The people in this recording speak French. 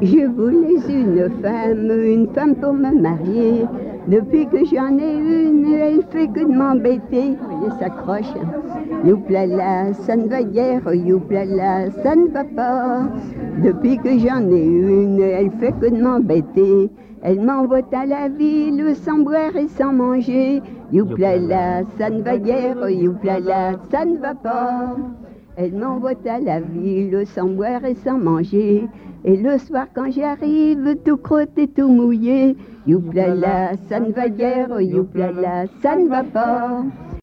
Je voulais une femme pour me marier. Depuis que j'en ai une, elle fait que de m'embêter. Elle s'accroche. Youplala, ça ne va guère, youplala, ça ne va pas. Depuis que j'en ai une, elle fait que de m'embêter. Elle m'envoie à la ville sans boire et sans manger. Youplala, ça ne va guère, youplala, ça ne va pas. Elle m'envoie à la ville sans boire et sans manger. Et le soir quand j'arrive, tout crotte et tout mouillé, youplala, ça ne va guère, youplala, ça ne va pas.